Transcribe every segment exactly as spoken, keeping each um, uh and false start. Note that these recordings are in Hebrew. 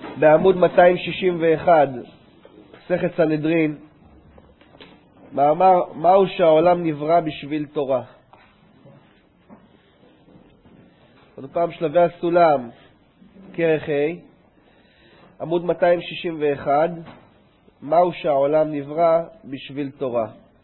בעמוד מאתיים שישים ואחת, מסכת סנהדרין, מאמר מהו שהעולם נברא בשביל תורה. עוד פעם שלבי הסולם, כרך ה', עמוד מאתיים שישים ואחת, מהו שהעולם נברא בשביל תורה.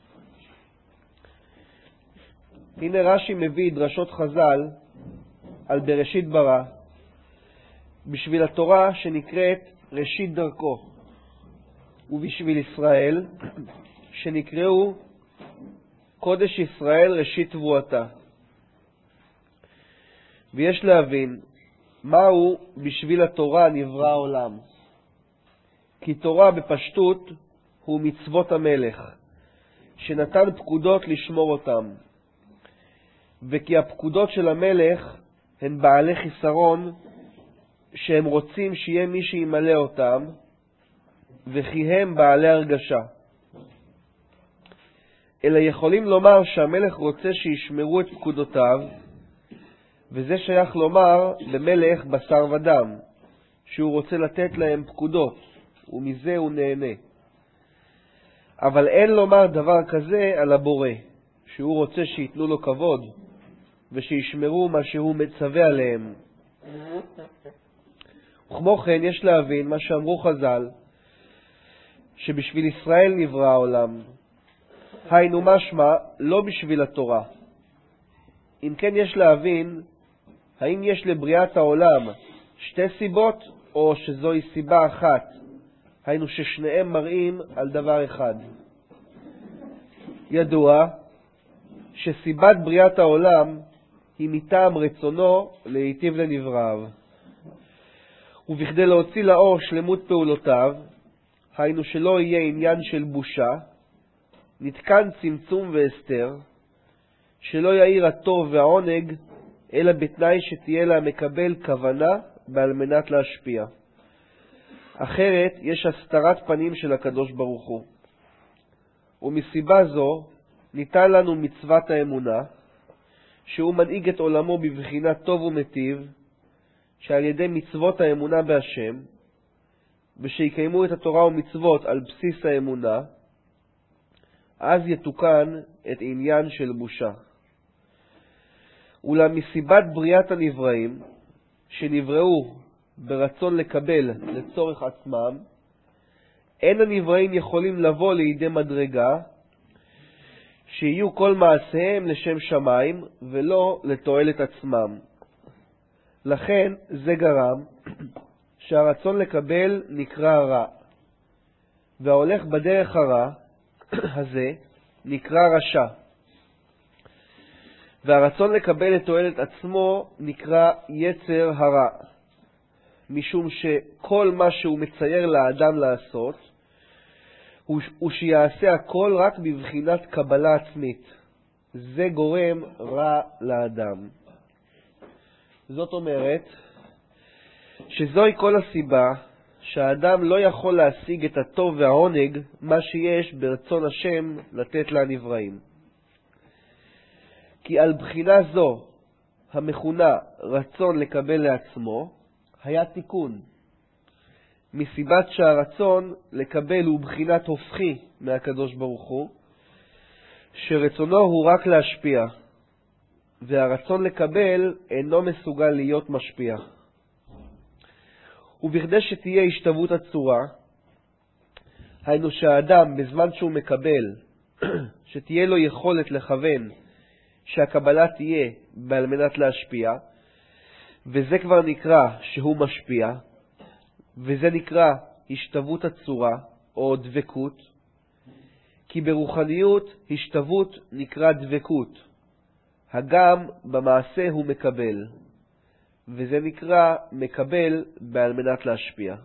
הנה רש"י מביא דרשות חז"ל על בראשית ברא, בשביל התורה שנקראת ראשית דרכו, ובשביל ישראל שנקראו קודש ישראל ראשית תבואתה. ויש להבין מהו בשביל התורה נברא העולם. כי תורה בפשטות הוא מצוות המלך, שנתן פקודות לשמור אותם. וכי הפקודות של המלך הן בעלי חיסרון, שהם רוצים שיהיה מי שימלא אותם, וכי הם בעלי הרגשה. אלא יכולים לומר שהמלך רוצה שישמרו את פקודותיו, וזה שייך לומר במלך בשר ודם, שהוא רוצה לתת להם פקודות, ומזה הוא נהנה. אבל אין לומר דבר כזה על הבורא, שהוא רוצה שיתנו לו כבוד, ושישמרו מה שהוא מצווה עליהם. וכמו כן יש להבין מה שאמרו חז"ל, שבשביל ישראל נברא העולם. היינו משמע לא בשביל התורה. אם כן יש להבין, האם יש לבריאת העולם שתי סיבות, או שזוהי סיבה אחת, היינו ששניהם מראים על דבר אחד. ידוע שסיבת בריאת העולם היא מטעם רצונו להיטיב לנבראיו. ובכדי להוציא לאור שלמות פעולותיו, היינו שלא יהיה עניין של בושה, נתקן צמצום והסתר, שלא יאיר הטוב והעונג, אלא בתנאי שתהיה לה מקבל כוונה בעל מנת להשפיע. אחרת יש הסתרת פנים של הקדוש ברוך הוא. ומסיבה זו ניתן לנו מצוות האמונה, שהוא מנהיג את עולמו בבחינת טוב ומטיב, שעל ידי מצוות האמונה בהשם, ושיקיימו את התורה ומצוות על בסיס האמונה, אז יתוקן את עניין של בושה. אולם מסיבת בריאת הנבראים, שנבראו ברצון לקבל לצורך עצמם, אין הנבראים יכולים לבוא לידי מדרגה, שיהיו כל מעשיהם לשם שמיים ולא לתועלת עצמם. לכן זה גרם שהרצון לקבל נקרא רע, וההולך בדרך הרע הזה נקרא רשע, והרצון לקבל את תועלת עצמו נקרא יצר הרע, משום שכל מה שהוא מצייר לאדם לעשות הוא, הוא שיעשה הכל רק בבחינת קבלה עצמית. זה גורם רע לאדם. זאת אומרת שזוהי כל הסיבה שהאדם לא יכול להשיג את הטוב והעונג, מה שיש ברצון השם לתת לנבראים. כי על בחינה זו המכונה רצון לקבל לעצמו היה תיקון, מסיבת שהרצון לקבל הוא בחינת הופכי מהקדוש ברוך הוא, שרצונו הוא רק להשפיע, והרצון לקבל אינו מסוגל להיות משפיע. ובכדי שתהיה השתוות הצורה, היינו שהאדם בזמן שהוא מקבל, שתהיה לו יכולת לכוון שהקבלה תהיה בעל מנת להשפיע, וזה כבר נקרא שהוא משפיע, וזה נקרא השתוות הצורה או דבקות, כי ברוחניות השתוות נקרא דבקות, הגם במעשה הוא מקבל, וזה נקרא מקבל בעל מנת להשפיע.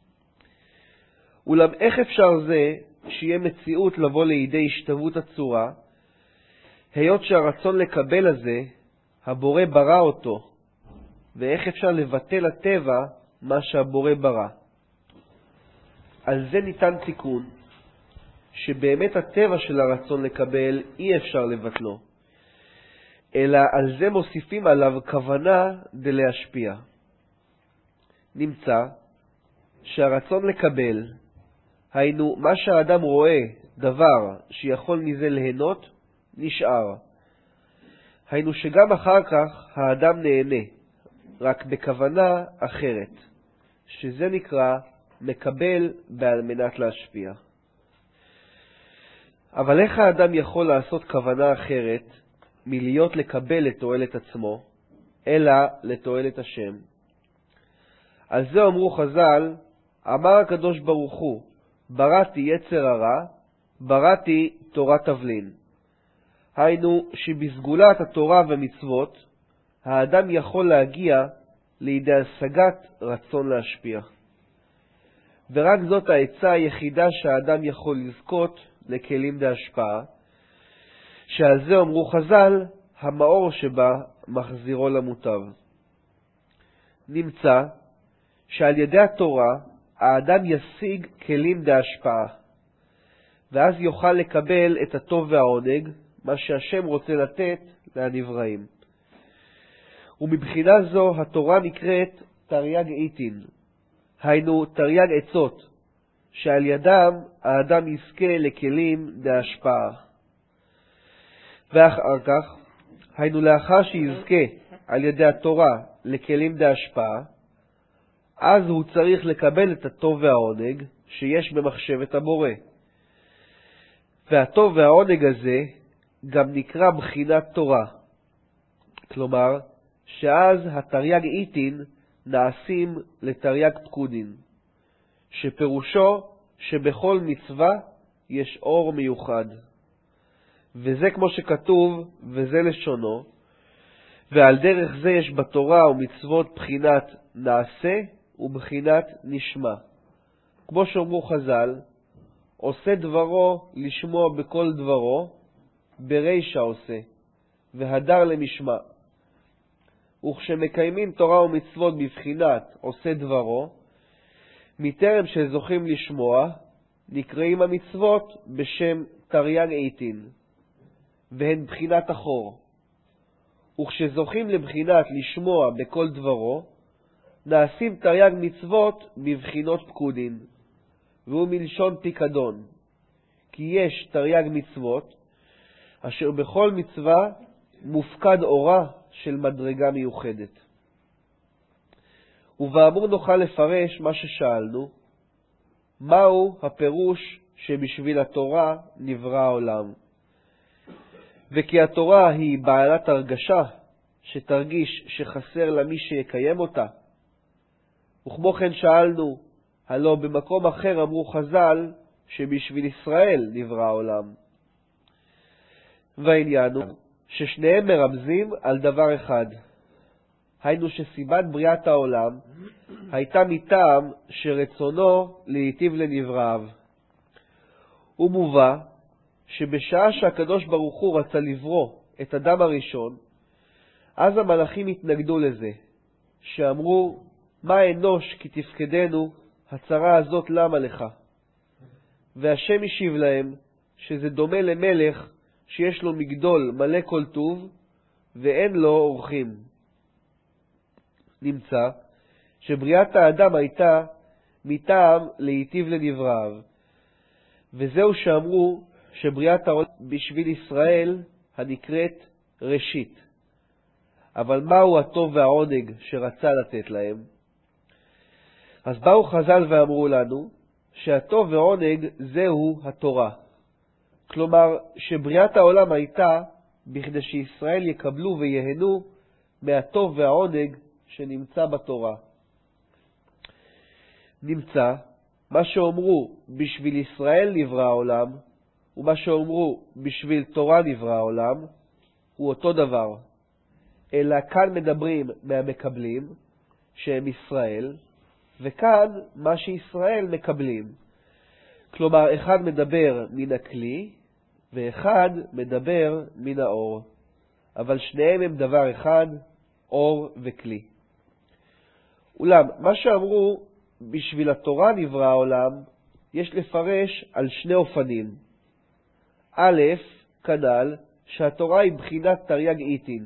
אולם איך אפשר זה שיהיה מציאות לבוא לידי השתוות הצורה, היות שהרצון לקבל הזה, הבורא ברא אותו, ואיך אפשר לבטל הטבע מה שהבורא ברא. על זה ניתן תיקון, שבאמת הטבע של הרצון לקבל אי אפשר לבטלו, אלא על זה מוסיפים עליו כוונה דלהשפיע. נמצא שהרצון לקבל, היינו מה שהאדם רואה דבר שיכול מזה ליהנות, נשאר. היינו שגם אחר כך האדם נהנה, רק בכוונה אחרת, שזה נקרא מקבל בעל מנת להשפיע. אבל איך האדם יכול לעשות כוונה אחרת מלהיות לקבל לתועלת עצמו, אלא לתועלת השם? על זה אמרו חז"ל, אמר הקדוש ברוך הוא, בראתי יצר הרע, בראתי תורת תבלין. היינו שבסגולת התורה ומצוות, האדם יכול להגיע לידי השגת רצון להשפיע. ורק זאת העצה היחידה שהאדם יכול לזכות לכלים להשפעה, שעל זה אמרו חז"ל, המאור שבה מחזירו למוטב. נמצא שעל ידי התורה האדם ישיג כלים להשפעה, ואז יוכל לקבל את הטוב והעונג, מה שהשם רוצה לתת לנבראים. ומבחינה זו התורה נקראת תרי"ג עיטין, היינו תרי"ג עצות, שעל ידם האדם יזכה לכלים להשפעה. ואחר כך, היינו לאחר שיזכה על ידי התורה לכלים להשפעה, אז הוא צריך לקבל את הטוב והעונג שיש במחשבת הבורא. והטוב והעונג הזה גם נקרא בחינת תורה. כלומר, שאז התרי"ג עיטין נעשים לתרי"ג פקודין, שפירושו שבכל מצווה יש אור מיוחד. וזה כמו שכתוב, וזה לשונו, ועל דרך זה יש בתורה ומצוות בחינת נעשה ובחינת נשמע. כמו שאומרו חז"ל, עושה דברו לשמוע בכל דברו, ברישא עושה, והדר למשמע. וכשמקיימים תורה ומצוות בבחינת עושה דברו, מטרם שזוכים לשמוע, נקראים המצוות בשם תרי"ג עיטין, והן בחינת אחור. וכשזוכים לבחינת לשמוע בכל דברו, נעשים תרי"ג מצוות בבחינות פקודין, והוא מלשון פיקדון, כי יש תרי"ג מצוות, אשר בכל מצווה מופקד אורה של מדרגה מיוחדת. ובאמור נוכל לפרש מה ששאלנו, מהו הפירוש שבשביל התורה נברא העולם? וכי התורה היא בעלת הרגשה שתרגיש שחסר לה מי שיקיים אותה. וכמו כן שאלנו, הלא במקום אחר אמרו חז"ל שבשביל ישראל נברא העולם. והעניין הוא ששניהם מרמזים על דבר אחד, היינו שסיבת בריאת העולם הייתה מטעם שרצונו להיטיב לנבראיו. הוא מובא שבשעה שהקדוש ברוך הוא רצה לברוא את אדם הראשון, אז המלאכים התנגדו לזה, שאמרו, מה אנוש כי תפקדנו, הצרה הזאת למה לך? והשם השיב להם שזה דומה למלך שיש לו מגדול מלא כל טוב ואין לו אורחים. נמצא שבריאת האדם הייתה מטעם להיטיב לנבראיו, וזהו שאמרו שבריאת העולם בשביל ישראל הנקראת ראשית. אבל מהו הטוב והעונג שרצה לתת להם? אז באו חז"ל ואמרו לנו שהטוב והעונג זהו התורה. כלומר שבריאת העולם הייתה בכדי שישראל יקבלו ויהנו מהטוב והעונג שנמצא בתורה. נמצא מה שאומרו בשביל ישראל נברא העולם ומה שאומרו בשביל תורה נברא העולם הוא אותו דבר, אלא כאן מדברים מהמקבלים שהם ישראל, וכאן מה שישראל מקבלים. כלומר אחד מדבר מן הכלי ואחד מדבר מן האור, אבל שניהם הם דבר אחד, אור וכלי. אולם מה שאמרו בשביל התורה נברא העולם יש לפרש על שני אופנים. א', כנ"ל שהתורה היא בחינת תרי"ג עיטין,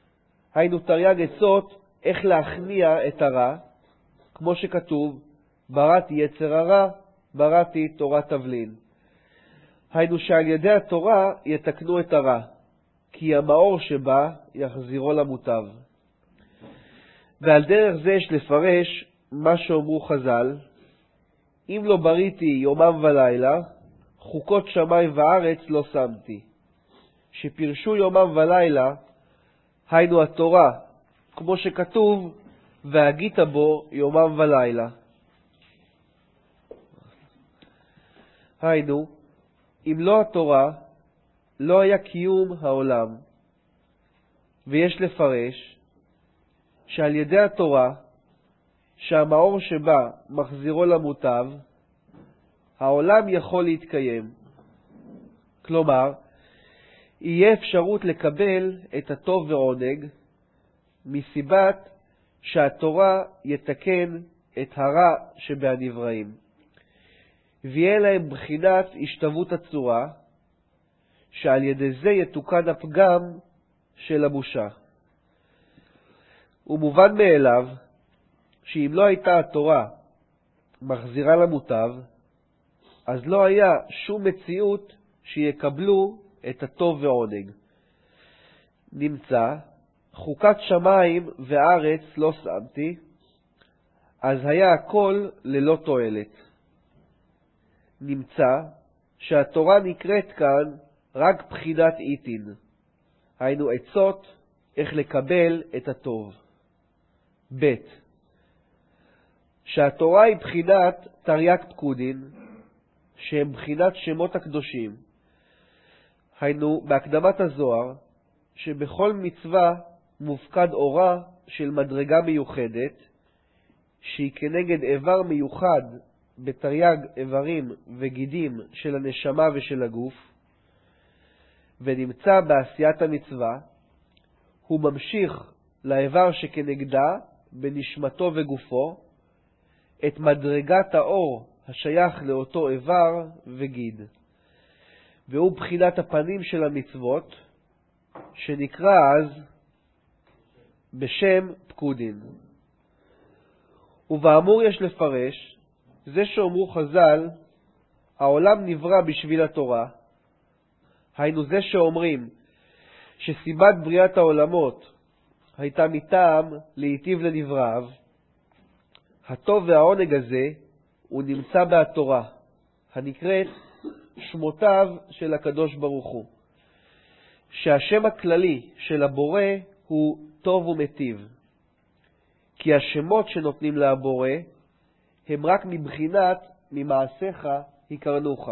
היינו תרי"ג עצות איך להכניע את הרע, כמו שכתוב, בראתי יצר הרע, בראתי תורת תבלין. היינו שעל ידי התורה יתקנו את הרע, כי המאור שבה יחזירו למוטב. ועל דרך זה יש לפרש מה שאומרו חז"ל, אם לא בריתי יומם ולילה, חוקות שמיים וארץ לא שמתי. שפרשו יומם ולילה, היינו התורה, כמו שכתוב, והגית בו יומם ולילה. היינו, אם לא התורה, לא היה קיום העולם. ויש לפרש שעל ידי התורה, שהמאור שבה מחזירו למוטב, העולם יכול להתקיים. כלומר, יהיה אפשרות לקבל את הטוב ועונג, מסיבת שהתורה יתקן את הרע שבהנבראים. ויהיה להם בחינת השתוות הצורה, שעל ידי זה יתוקן הפגם של הבושה. ומובן מאליו, שאם לא הייתה התורה מחזירה למוטב, אז לא היה שום מציאות שיקבלו את הטוב ועונג. נמצא, חוקת שמיים וארץ לא שמתי, אז היה הכל ללא תועלת. נמצא שהתורה נקראת כאן רק בחינת איתין, היינו עצות איך לקבל את הטוב. ב' שהתורה היא בחינת תרי"ג פקודין, שהם בחינת שמות הקדושים. היינו בהקדמת הזוהר, שבכל מצווה מופקד אורה של מדרגה מיוחדת, שהיא כנגד איבר מיוחד בתרי"ג איברים וגידים של הנשמה ושל הגוף, ונמצא בעשיית המצווה, הוא ממשיך לאיבר שכנגדה בנשמתו וגופו, את מדרגת האור השייך לאותו איבר וגיד. והוא בחינת הפנים של המצוות, שנקרא אז בשם פקודין. ובאמור יש לפרש, זה שאומרו חז"ל, העולם נברא בשביל התורה, היינו זה שאומרים שסיבת בריאת העולמות הייתה מטעם להיטיב לנבראיו, הטוב והעונג הזה הוא נמצא בתורה, הנקראת שמותיו של הקדוש ברוך הוא, שהשם הכללי של הבורא הוא טוב ומטיב, כי השמות שנותנים להבורא הם רק מבחינת ממעשיך הכרנוך.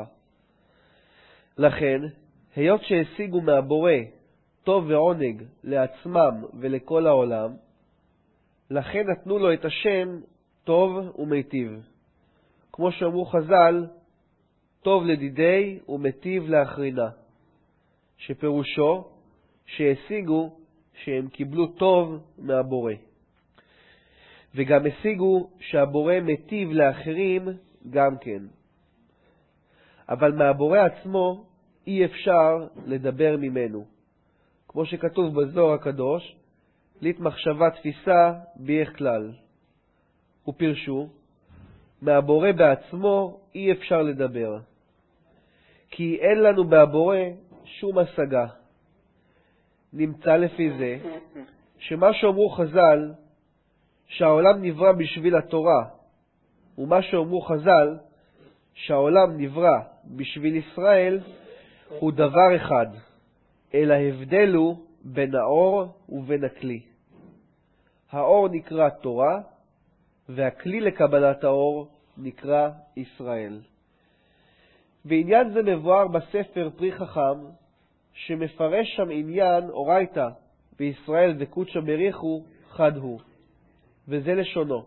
לכן, היות שהשיגו מהבורא טוב ועונג לעצמם ולכל העולם, לכן נתנו לו את השם טוב ומיטיב. כמו שאמרו חז"ל, טוב לדידי ומטיב לאחרינה, שפירושו שהשיגו שהם קיבלו טוב מהבורא. וגם השיגו שהבורא מיטיב לאחרים גם כן. אבל מהבורא עצמו אי אפשר לדבר ממנו. כמו שכתוב בזוהר הקדוש, לית מחשבה תפיסה ביך כלל. ופרשו, מהבורא בעצמו אי אפשר לדבר. כי אין לנו בהבורא שום השגה. נמצא לפי זה, שמה שאומרו חז"ל, שהעולם נברא בשביל התורה, ומה שאומרו חז"ל, שהעולם נברא בשביל ישראל, הוא דבר אחד, אלא הבדל הוא בין האור ובין הכלי. האור נקרא תורה, והכלי לקבלת האור נקרא ישראל. ועניין זה מבואר בספר פרי חכם, שמפרש שם עניין אורייתא בישראל וקודשא בריחו חד הוא, וזה לשונו.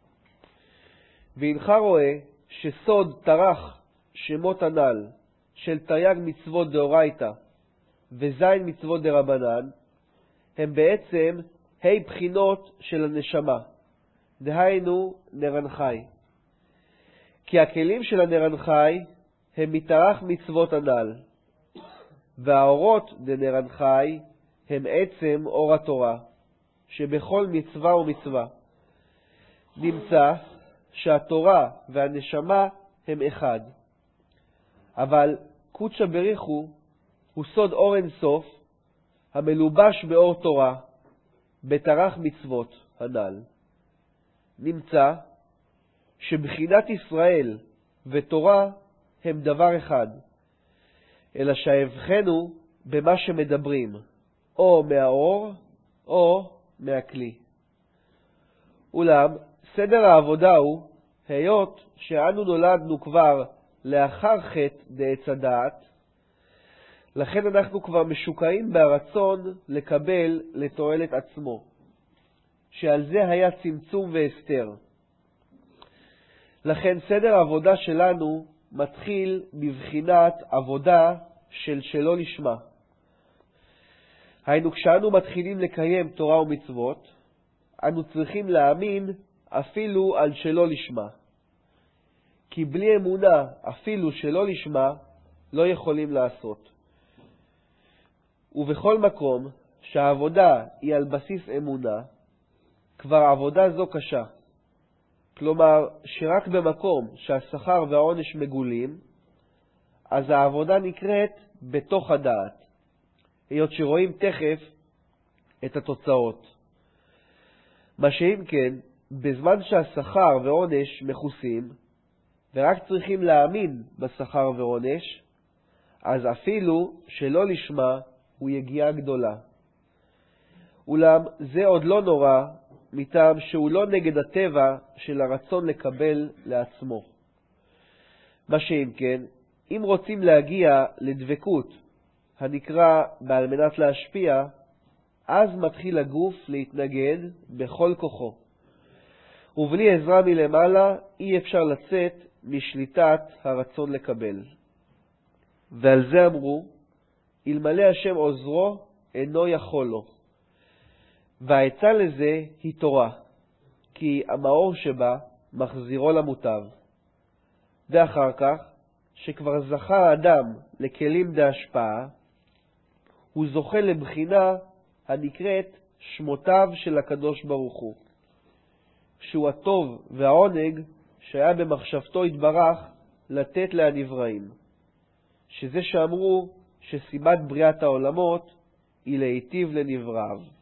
והנך רואה שסוד תרח שמות הנ"ל של תרי"ג מצוות דאורייתא וזין מצוות דרבנן הם בעצם ה' בחינות של הנשמה, דהיינו נרנחי. כי הכלים של הנרנחי הם מתרח מצוות הנ"ל, והאורות דנרנחי הם עצם אור התורה, שבכל מצווה ומצווה. נמצא שהתורה והנשמה הם אחד. אבל קודשא בריחו הוא סוד אור אין סוף, המלובש באור תורה, בתרח מצוות הנ"ל. נמצא שבחינת ישראל ותורה הם דבר אחד, אלא שההבחנו במה שמדברים, או מהאור או מהכלי. אולם סדר העבודה הוא, היות שאנו נולדנו כבר לאחר חטא דעץ הדעת, לכן אנחנו כבר משוקעים ברצון לקבל לתועלת עצמו, שעל זה היה צמצום והסתר. לכן סדר העבודה שלנו מתחיל בבחינת עבודה של שלא לשמה. היינו, כשאנו מתחילים לקיים תורה ומצוות, אנו צריכים להאמין אפילו על שלא לשמה. כי בלי אמונה אפילו שלא לשמה לא יכולים לעשות. ובכל מקום שהעבודה היא על בסיס אמונה, כבר עבודה זו קשה. כלומר, שרק במקום שהשכר והעונש מגולים, אז העבודה נקראת בתוך הדעת, היות שרואים תכף את התוצאות. מה שאם כן, בזמן שהשכר ועונש מכוסים, ורק צריכים להאמין בשכר ועונש, אז אפילו שלא לשמה הוא יגיעה גדולה. אולם זה עוד לא נורא, מטעם שהוא לא נגד הטבע של הרצון לקבל לעצמו. מה שאם כן, אם רוצים להגיע לדבקות, הנקרא בעל מנת להשפיע, אז מתחיל הגוף להתנגד בכל כוחו. ובלי עזרה מלמעלה אי אפשר לצאת משליטת הרצון לקבל. ועל זה אמרו, אלמלא השם עוזרו אינו יכול לו. והעצה לזה היא תורה, כי המאור שבה מחזירו למוטב. ואחר כך, שכבר זכה האדם לכלים בהשפעה, הוא זוכה לבחינה הנקראת שמותיו של הקדוש ברוך הוא, שהוא הטוב והעונג שהיה במחשבתו התברך לתת להנבראים, שזה שאמרו שסיבת בריאת העולמות היא להיטיב לנבראיו.